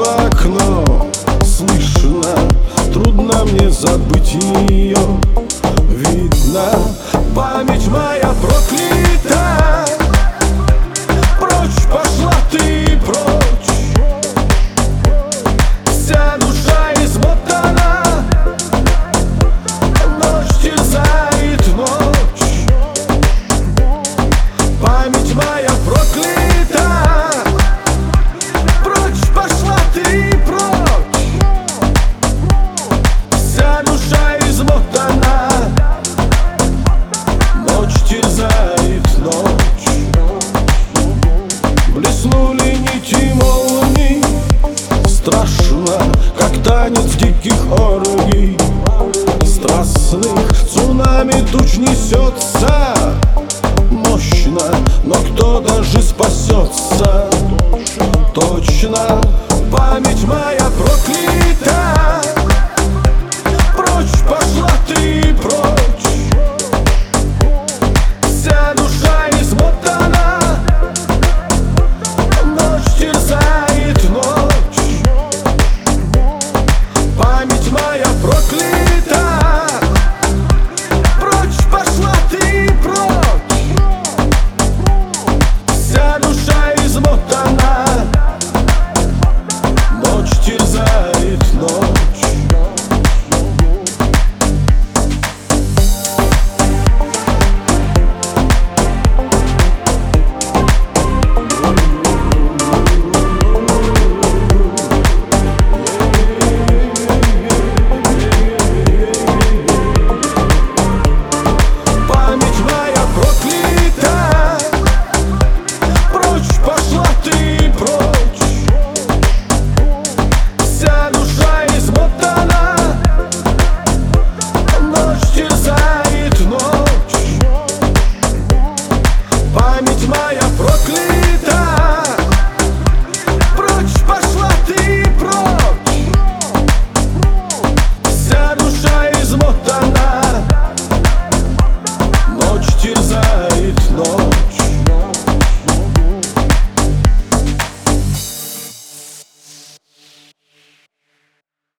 в окно слышно, трудно мне забыть ее. Видно, память моя проклята. Прочь пошла ты, прочь. Вся душа измотана, ночь терзает ночь. Память моя проклята. Прочь пошла ты, прочь. Вся душа измотана, ночь терзает ночь. Блеснули нити молний, страшно, как танец диких оргий. Страстных цунами туч несется мощно, но кто даже спасется? Точно, память моя проклята. Прочь пошла ты, прочь. Вся душа измотана, ночь терзает ночь. Память моя проклята.